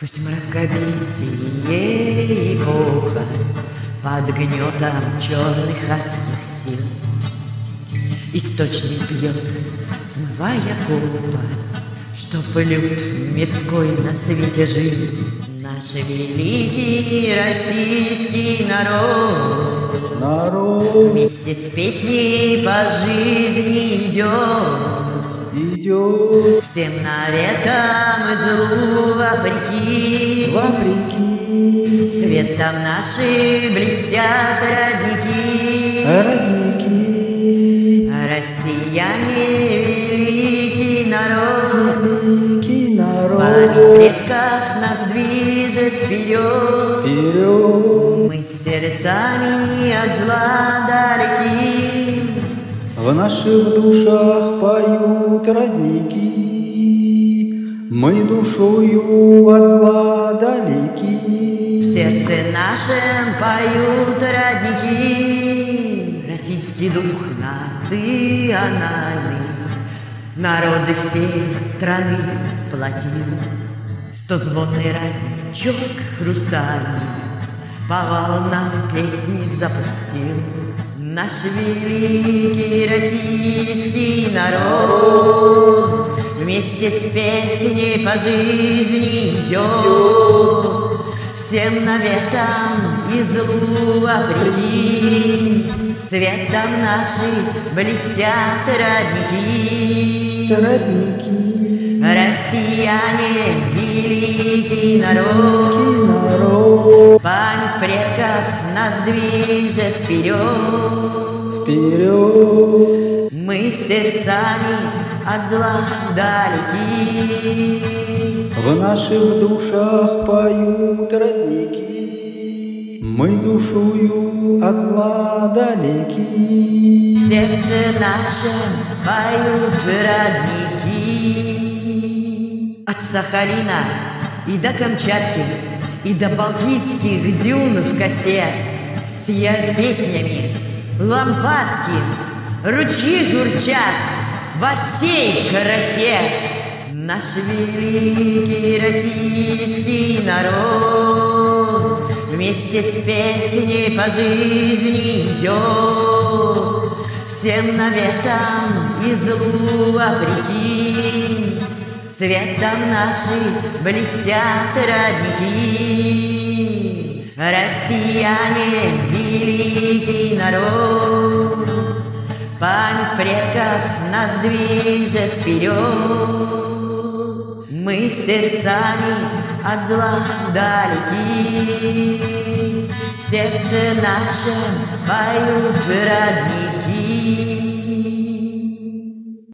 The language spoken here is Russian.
Сквозь мракобесие и похоть, под гнетом черных адских сил, источник бьет, смывая копоть, чтоб люд мирской на свете жил. Наш великий российский народ вместе с песней по жизни идет всем наветам злу вопреки. Светом наши блестят родники. Россияне великий народ, память предков нас движет вперед. Мы сердцами от зла далеки, в наших душах поют родники. Мы душою от зла далеки. в сердце нашем поют родники. Российский дух национальный народы всей страны сплотил. Стозвонный родничок хрустальный по волнам песни запустил. Наш великий российский народ вместе с песней по жизни идет всем наветам и злу вопреки. Цветом наши блестят родники. Россияне великий народ, память предков нас движет вперед. Мы сердцами от зла далеки, в наших душах поют родники. Мы душою от зла далеки. в сердце нашем поют родники. От Сахалина и до Камчатки, и до Балтийских дюн в косе сияют песнями лампадки, ручьи журчат во всей красе. Наш великий российский народ вместе с песней по жизни идет всем наветам и злу вопреки. Светом наши блестят родники. Россияне великий народ, память предков нас движет вперед. Мы сердцами от зла далеки, в сердце нашем поют родники.